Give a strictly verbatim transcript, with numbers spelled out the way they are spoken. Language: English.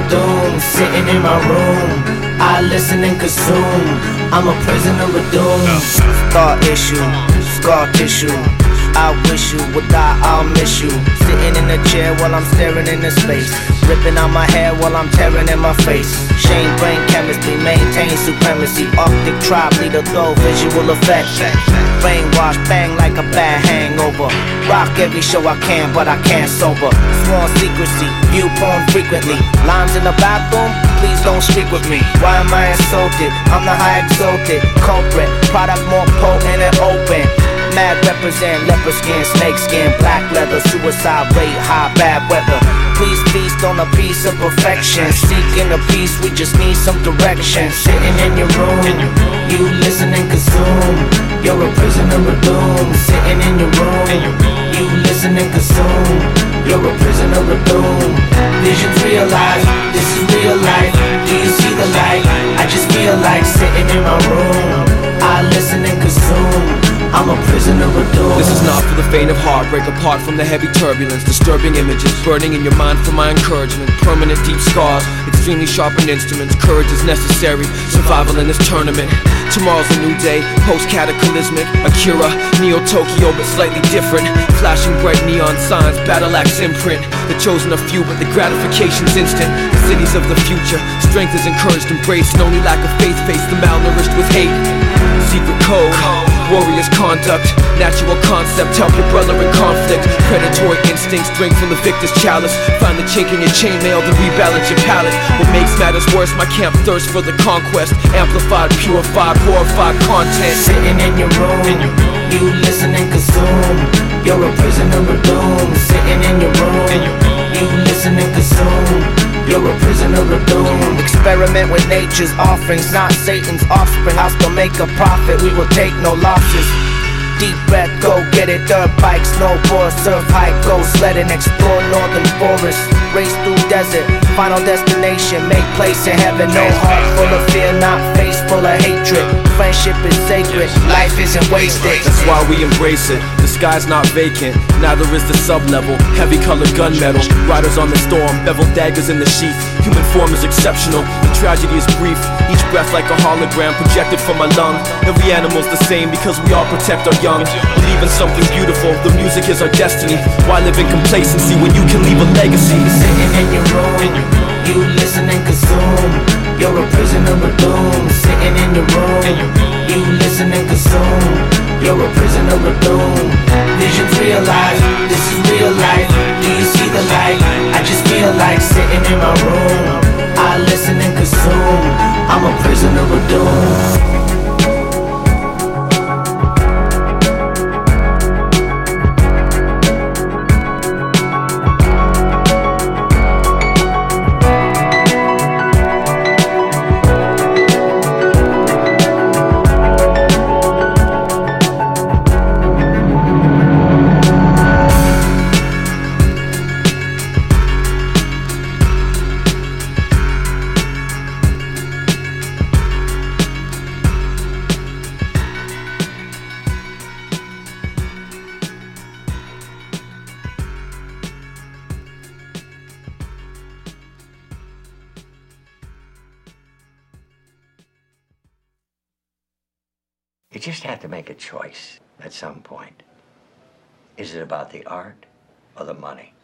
doom, sitting in my room. I listen and consume. I'm a prisoner of doom. Scar issue, scar tissue. I wish you would die, I'll miss you. Sitting in a chair while I'm staring into space, ripping out my hair while I'm tearing in my face. Shame brain chemistry, maintain supremacy. Arctic tribe leader though, visual effect. Brainwash, bang like a bad hangover. Rock every show I can, but I can't sober. Sworn secrecy, view porn frequently. Lines in the bathroom, please don't speak with me. Why am I insulted? I'm the high exalted culprit. Product more potent and open. Mad represent leopard skin, snake skin, black leather, suicide rate, high bad weather. Please feast on a piece of perfection. Seeking a piece, we just need some direction. Sitting in your room, you listen and consume. You're a prisoner of doom. Sitting in your room, you listen and consume. You're a prisoner of doom. Visions realized, this is real life. Do you see the light? I just feel like sitting in my room. I listen and consume. I'm a prisoner of doom. This is not for the faint of heart. Break apart from the heavy turbulence. Disturbing images burning in your mind for my encouragement. Permanent deep scars, extremely sharpened instruments. Courage is necessary, survival in this tournament. Tomorrow's a new day, post-cataclysmic. Akira, Neo-Tokyo but slightly different. Flashing bright neon signs, battle axe imprint. The chosen a few but the gratification's instant. The cities of the future, strength is encouraged, embraced. And only lack of faith face the malnourished with hate. Secret code, warrior's conduct, natural concept, help your brother in conflict. Predatory instincts drink from the victor's chalice. Find the chink in your chainmail, then rebalance your palate. What makes matters worse, my camp thirst for the conquest. Amplified, purified, horrified content. Sitting in your room, you listen and consume. You're a prisoner of doom. Sitting in your room, you listen and consume. You're a prisoner of doom. Experiment with nature's offerings, not Satan's offspring. I'll still make a profit, we will take no losses. Deep breath, go get it. Dirt bikes, snowboard, surf, hike, go sledding. Explore northern forests, race through desert. Final destination, make place in heaven. No heart full of fear, not face full of hatred. Friendship is sacred, life isn't wasted. That's why we embrace it. The sky's not vacant, neither is the sub-level. Heavy colored gunmetal, riders on the storm, beveled daggers in the sheath. Human form is exceptional, the tragedy is brief. Each breath like a hologram projected from my lung. Every animal's the same because we all protect our young. Believe in something beautiful, the music is our destiny. Why live in complacency when you can leave a legacy? Sitting in your room, you listen and consume. You're a prisoner of doom. Sitting in your room, you listen and consume. You're a prisoner of doom. Visions realized, this is real life. Do you see the light? I just feel like sitting in my room. I listen and consume. I'm a prisoner of doom. You just have to make a choice at some point. Is it about the art or the money?